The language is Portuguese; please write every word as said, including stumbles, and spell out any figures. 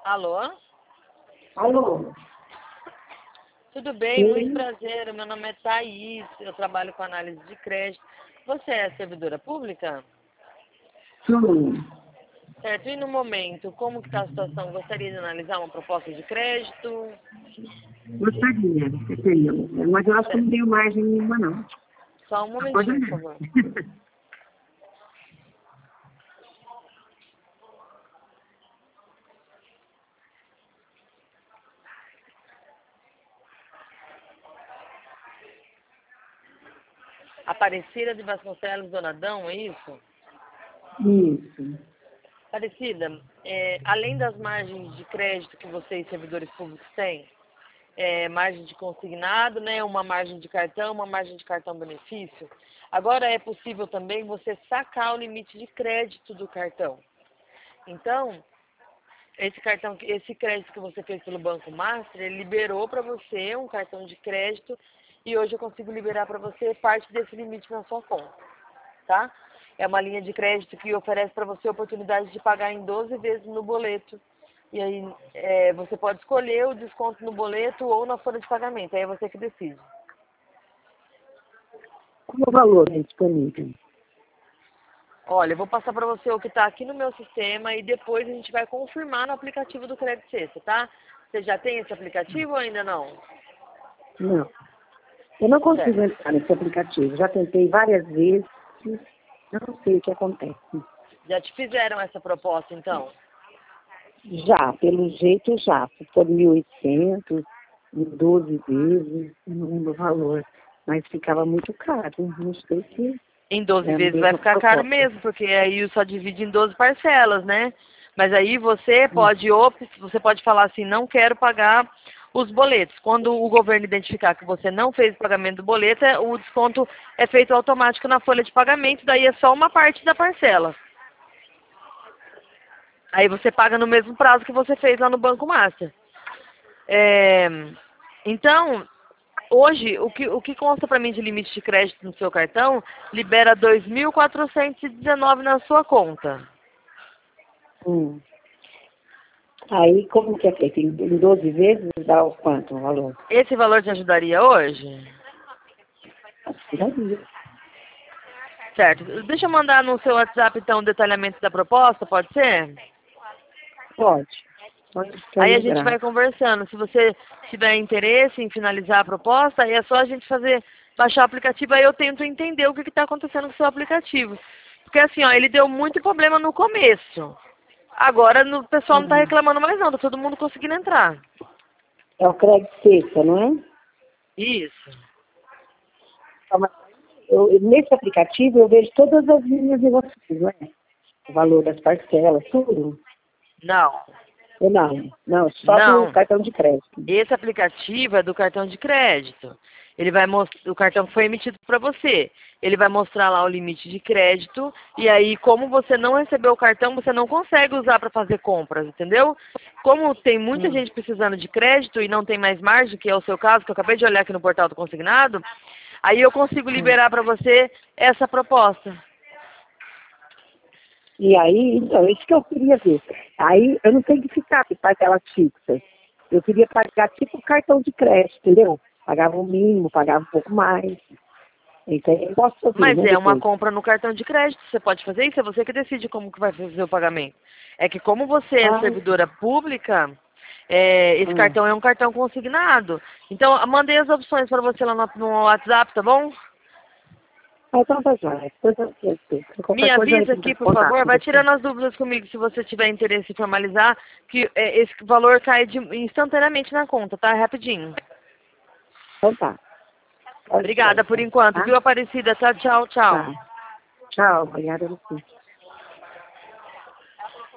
Alô? Alô? Tudo bem? Muito Sim. prazer. Meu nome é Thaís. Eu trabalho com análise de crédito. Você é servidora pública? Sim. Certo. E no momento, como que está a situação? Gostaria de analisar uma proposta de crédito? Gostaria, você teria. Mas eu acho que eu não tenho margem nenhuma, não. Só um Pode momentinho, por olhar. favor. Aparecida de Vasconcelos Donadão, é isso? Isso. Aparecida, é, além das margens de crédito que vocês, servidores públicos, têm, é, margem de consignado, né, uma margem de cartão, uma margem de cartão benefício, agora é possível também você sacar o limite de crédito do cartão. Então, esse cartão, esse crédito que você fez pelo Banco Master, ele liberou para você um cartão de crédito e hoje eu consigo liberar para você parte desse limite na sua conta, tá? É uma linha de crédito que oferece para você a oportunidade de pagar em doze vezes no boleto. E aí é, você pode escolher o desconto no boleto ou na folha de pagamento, aí é você que decide. Qual o valor é disponível? Olha, eu vou passar para você o que está aqui no meu sistema e depois a gente vai confirmar no aplicativo do Crédito Sexta, tá? Você já tem esse aplicativo ou ainda não? Não. Eu não consigo Certo. entrar nesse aplicativo. Já tentei várias vezes. Eu não sei o que acontece. Já te fizeram essa proposta, então? Já, pelo jeito já. Se for mil e oitocentos, em doze vezes, eu não lembro o valor. Mas ficava muito caro. Não sei se Em doze é a vezes vai mesma ficar caro proposta. mesmo, porque aí só divide em doze parcelas, né? Mas aí você Hum. pode, op- você pode falar assim, não quero pagar os boletos. Quando o governo identificar que você não fez o pagamento do boleto, é- o desconto é feito automático na folha de pagamento, daí é só uma parte da parcela. Aí você paga no mesmo prazo que você fez lá no Banco Master. É, então, hoje, o que, o que consta para mim de limite de crédito no seu cartão, libera dois mil quatrocentos e dezenove na sua conta. Hum. Aí, como que é feito? Em em doze vezes dá o quanto o valor? Esse valor te ajudaria hoje? Daria. Certo. Deixa eu mandar no seu WhatsApp, então, o detalhamento da proposta, pode ser? Pode. Pode ficar Aí a no gente vai gráfico. conversando. Se você tiver interesse em finalizar a proposta, aí é só a gente fazer, baixar o aplicativo, aí eu tento entender o que está acontecendo com o seu aplicativo. Porque assim, ó, ele deu muito problema no começo. Agora no, o pessoal não está Hum. reclamando mais não, tá todo mundo conseguindo entrar. É o crédito sexta, não é? Isso. Tá, mas eu- nesse aplicativo eu vejo todas as linhas de vocês, não é? O valor das parcelas, tudo. Não. Ou não? Não, só do Não. cartão de crédito. Esse aplicativo é do cartão de crédito. Ele vai mostrar, o cartão foi emitido para você. Ele vai mostrar lá o limite de crédito e aí, como você não recebeu o cartão, você não consegue usar para fazer compras, entendeu? Como tem muita Hum. gente precisando de crédito e não tem mais margem, que é o seu caso, que eu acabei de olhar aqui no portal do consignado, aí eu consigo Hum. liberar para você essa proposta. E aí, então, isso que eu queria ver. Aí eu não tenho que ficar com parcelas fixas. Eu queria pagar tipo cartão de crédito, entendeu? Pagava o mínimo, pagava um pouco mais. Isso aí eu posso fazer, Mas né, é uma depois. compra no cartão de crédito, você pode fazer isso, é você que decide como que vai fazer o pagamento. É que como você é Ah, servidora pública, é, esse hum. cartão é um cartão consignado. Então, eu mandei as opções para você lá no, no WhatsApp, tá bom? Ah, então tá jóia. Depois eu esqueço. Me Qualquer coisa eu avisa entro aqui, em por contato favor, com vai você. tirando as dúvidas comigo se você tiver interesse em formalizar, que é, esse valor cai de- instantaneamente na conta, tá? Rapidinho. Então tá. Pode ser, Obrigada por então. enquanto, Tá? viu, Aparecida? Tá, tchau, tchau. Tá. Tchau. Obrigada a você.